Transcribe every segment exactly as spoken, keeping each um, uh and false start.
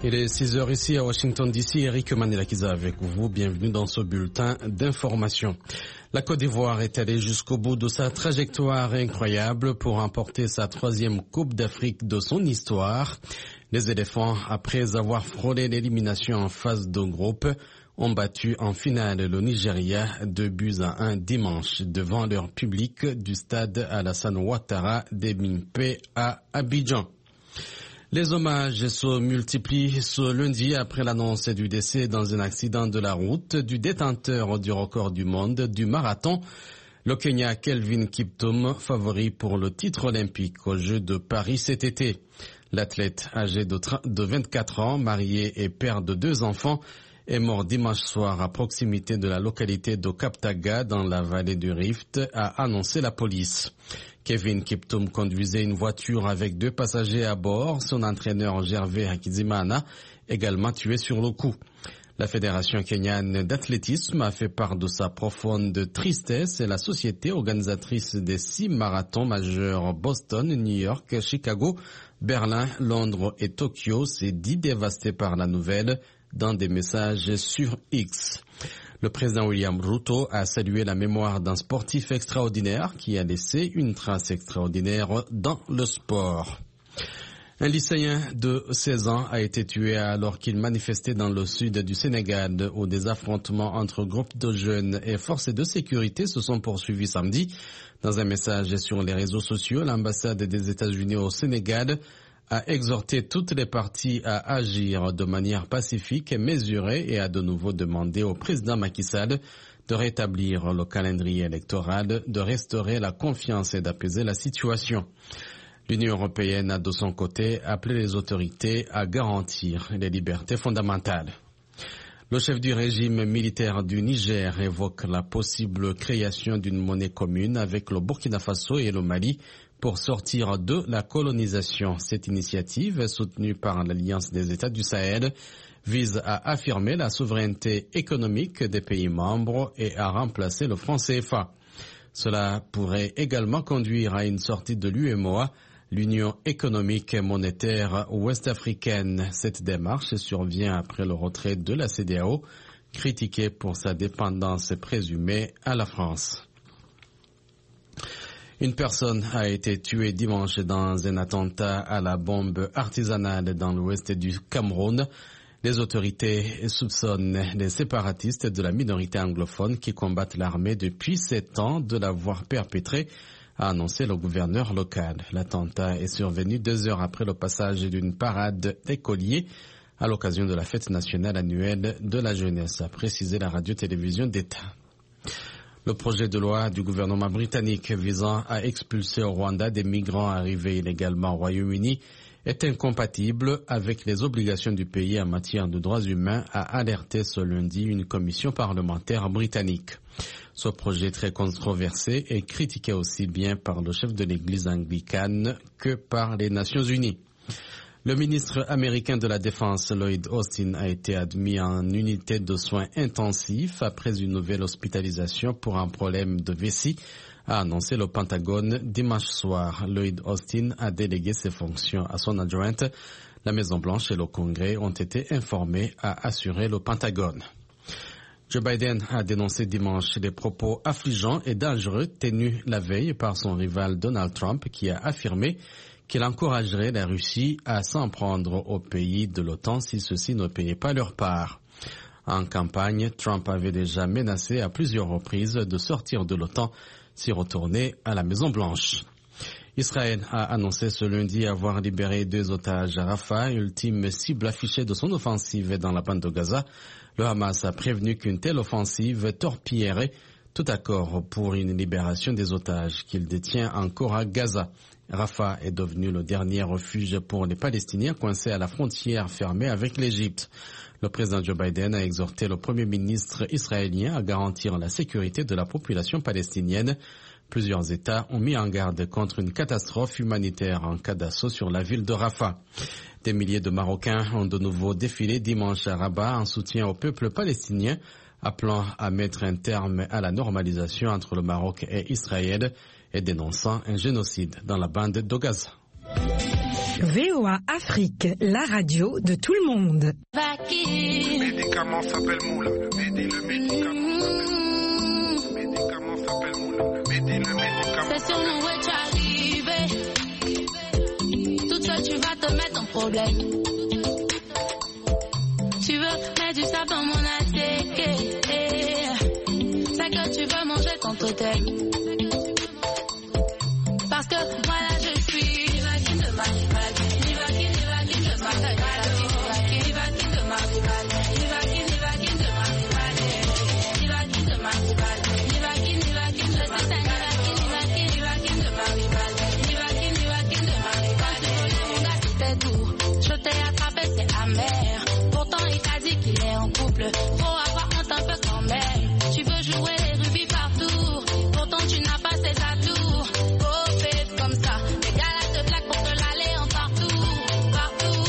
Il est six heures ici à Washington D C. Eric Manilakiza avec vous. Bienvenue dans ce bulletin d'information. La Côte d'Ivoire est allée jusqu'au bout de sa trajectoire incroyable pour remporter sa troisième Coupe d'Afrique de son histoire. Les éléphants, après avoir frôlé l'élimination en phase de groupe, ont battu en finale le Nigeria deux buts à un dimanche devant leur public du stade Alassane Ouattara d'Ebimpe à Abidjan. Les hommages se multiplient ce lundi après l'annonce du décès dans un accident de la route du détenteur du record du monde du marathon, le Kenya Kelvin Kiptum, favori pour le titre olympique aux Jeux de Paris cet été. L'athlète âgé de, de vingt-quatre ans, marié et père de deux enfants, est mort dimanche soir à proximité de la localité de Kaptaga dans la vallée du Rift, a annoncé la police. Kevin Kiptum conduisait une voiture avec deux passagers à bord, son entraîneur Gervais Hakizimana, également tué sur le coup. La Fédération kenyane d'athlétisme a fait part de sa profonde tristesse et la société organisatrice des six marathons majeurs Boston, New York, Chicago, Berlin, Londres et Tokyo s'est dit dévastée par la nouvelle dans des messages sur X. Le président William Ruto a salué la mémoire d'un sportif extraordinaire qui a laissé une trace extraordinaire dans le sport. Un lycéen de seize ans a été tué alors qu'il manifestait dans le sud du Sénégal où des affrontements entre groupes de jeunes et forces de sécurité se sont poursuivis samedi. Dans un message sur les réseaux sociaux, l'ambassade des États-Unis au Sénégal a exhorté toutes les parties à agir de manière pacifique et mesurée et a de nouveau demandé au président Macky Sall de rétablir le calendrier électoral, de restaurer la confiance et d'apaiser la situation. L'Union européenne a de son côté appelé les autorités à garantir les libertés fondamentales. Le chef du régime militaire du Niger évoque la possible création d'une monnaie commune avec le Burkina Faso et le Mali pour sortir de la colonisation. Cette initiative, soutenue par l'Alliance des États du Sahel, vise à affirmer la souveraineté économique des pays membres et à remplacer le franc C F A. Cela pourrait également conduire à une sortie de l'U E M O A, l'Union économique et monétaire ouest-africaine. Cette démarche survient après le retrait de la C E D E A O, critiquée pour sa dépendance présumée à la France. Une personne a été tuée dimanche dans un attentat à la bombe artisanale dans l'ouest du Cameroun. Les autorités soupçonnent les séparatistes de la minorité anglophone qui combattent l'armée depuis sept ans de l'avoir perpétrée, a annoncé le gouverneur local. L'attentat est survenu deux heures après le passage d'une parade d'écoliers à l'occasion de la fête nationale annuelle de la jeunesse, a précisé la radio-télévision d'État. Le projet de loi du gouvernement britannique visant à expulser au Rwanda des migrants arrivés illégalement au Royaume-Uni est incompatible avec les obligations du pays en matière de droits humains, a alerté ce lundi une commission parlementaire britannique. Ce projet très controversé est critiqué aussi bien par le chef de l'église anglicane que par les Nations Unies. Le ministre américain de la Défense, Lloyd Austin, a été admis en unité de soins intensifs après une nouvelle hospitalisation pour un problème de vessie, a annoncé le Pentagone dimanche soir. Lloyd Austin a délégué ses fonctions à son adjointe. La Maison-Blanche et le Congrès ont été informés, a assuré le Pentagone. Joe Biden a dénoncé dimanche des propos affligeants et dangereux tenus la veille par son rival Donald Trump qui a affirmé qu'il encouragerait la Russie à s'en prendre aux pays de l'OTAN si ceux-ci ne payaient pas leur part. En campagne, Trump avait déjà menacé à plusieurs reprises de sortir de l'OTAN s'il retournait à la Maison-Blanche. Israël a annoncé ce lundi avoir libéré deux otages à Rafah, ultime cible affichée de son offensive dans la bande de Gaza. Le Hamas a prévenu qu'une telle offensive torpillerait tout accord pour une libération des otages qu'il détient encore à Gaza. Rafah est devenu le dernier refuge pour les Palestiniens coincés à la frontière fermée avec l'Égypte. Le président Joe Biden a exhorté le premier ministre israélien à garantir la sécurité de la population palestinienne. Plusieurs États ont mis en garde contre une catastrophe humanitaire en cas d'assaut sur la ville de Rafah. Des milliers de Marocains ont de nouveau défilé dimanche à Rabat en soutien au peuple palestinien, appelant à mettre un terme à la normalisation entre le Maroc et Israël et dénonçant un génocide dans la bande de Gaza. V O A Afrique, la radio de tout le monde. Le médicament s'appelle Moula. Le médi, le médicament s'appelle Moula. Le médicament s'appelle Moula. Le médi, le médicament. C'est sur nous où tu arrives. Toute seule, tu vas te mettre en problème. Tu veux mettre du sable dans mon assiette. C'est que tu veux manger ton totem. Parce que voilà, je suis Nivaki de ma Nivaki, Nivaki, Nivaki de ma Nivaki, Nivaki de ma Nivaki, Nivaki de ma Nivaki de ma Nivaki, Nivaki de ma Nivaki, Nivaki, Nivaki de ma Nivaki, Nivaki de ma Nivaki. C'était doux, je t'ai attrapé, c'est amer. Pourtant il t'a dit qu'il est en couple, faut avoir honte un peu quand même. Tu veux jouer les rubis partout, pourtant tu n'as pas ses atouts. Comme ça, les gars là te plaquent pour te l'aller en partout, partout.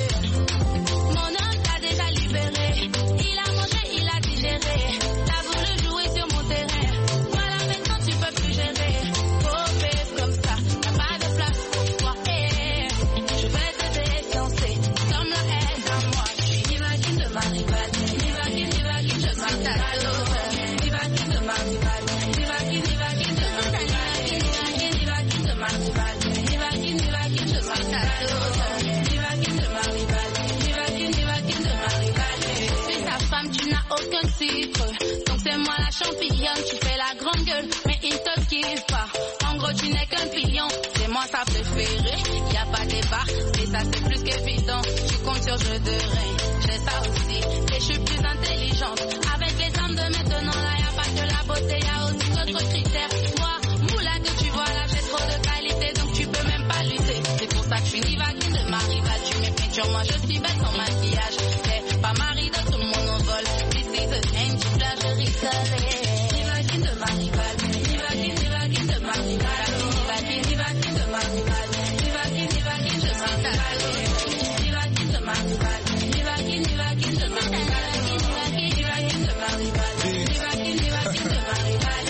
Mon homme t'a déjà libéré, il a mangé, il a digéré. T'as voulu jouer sur mon terrain, voilà maintenant tu peux plus gérer. Oh babe, comme ça, t'as pas de place pour toi. Hey, je vais te défiancer, comme la haine à moi. Je suis Nivaki de ma rivale, Nivaki, Nivaki, je suis ta l'autre. Nivaki de ma rivale, Nivaki, Nivaki de ma rivale, Nivaki, Nivaki de ma rivale, Nivaki, Nivaki, je suis ta l'autre. Nivaki de ma rivale, Nivaki, Nivaki de ma rivale. Je suis ta femme, tu n'as aucun titre, donc c'est moi la championne. Tu fais la grande gueule, mais il te kiffe pas. En gros, tu n'es qu'un pilon, c'est moi sa préférée. Y a pas débat, mais ça c'est plus qu'évident. Tu comptes sur jeu de rein, j'ai ça aussi, et je suis plus intelligente. Avec les armes de maintenant, là y a pas que la beauté, y a aussi d'autres critères. Moi, moula que tu vois là, j'ai trop de qualité, donc tu peux même pas lutter. C'est pour ça que je suis Nivaki de ma rivale. Tu mets peinture, moi je suis belle sans maquillage. T'es pas mari de tout le monde en vol. This is the end du plagerie salée. Nivaki de ma rivale, Nivaki, Nivaki de ma rivale, Nivaki, Nivaki de ma rivale, Nivaki, Nivaki, je suis ta l'autre. Nivaki de ma rivale, Nivaki, Nivaki de ma rivale, Nivaki, Nivaki de ma rivale, Nivaki, Nivaki de ma rivale.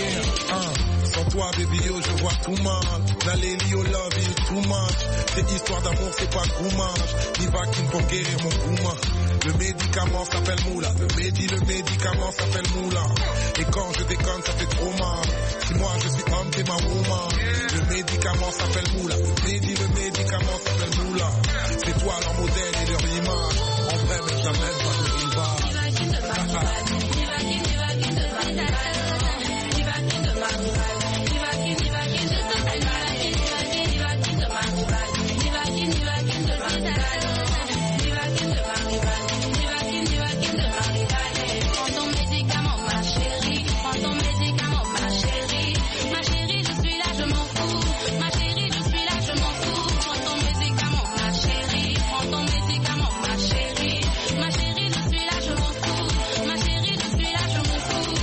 Sans toi, baby, yo, je vois tout mal. N'allez li au love, il too much. Cette histoire d'amour, c'est pas goumage. Nivaki pour guérir mon gouma. Le médicament s'appelle Moula. Le médi, le médicament s'appelle Moula. Et quand je déconne, ça fait trop mal. Si moi je suis homme, t'es ma woman. Le médicament s'appelle Moula. Le médi, le médicament s'appelle Moula. C'est toi leur modèle et leur image. En vrai, mais jamais pas de rival. Nivaki de ma rivale, Nivaki, Nivaki de ma rivale, Nivaki de ma rivale, Nivaki, Nivaki de ma rivale, Nivaki, Nivaki de ma rivale, Nivaki, Nivaki de ma rivale, Nivaki de ma rivale, Nivaki, Nivaki de ma rivale. Prends ton médicament ma chérie, prends ton médicament ma chérie, ma chérie je suis là je m'en fous, ma chérie je suis là je m'en fous. Prends ton médicament ma chérie, prends ton médicament ma chérie, ma chérie je suis là je m'en fous, ma chérie je suis là je m'en fous,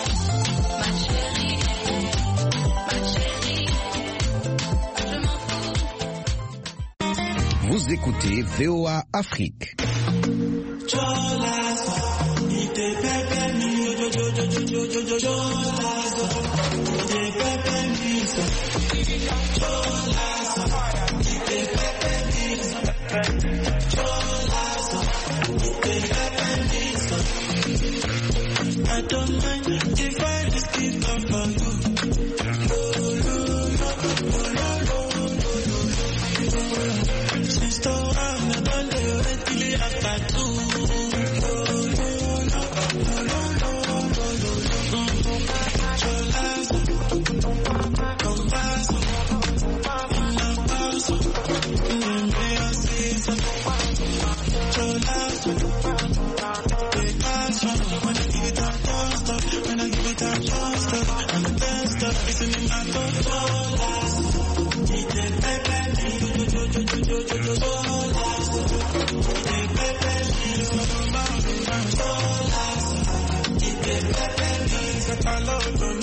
ma chérie, ma chérie, je m'en fous. Vous écoutez V O A Afrique. I don't mind if I just keep up on you. Since the one I done the ready after two. I love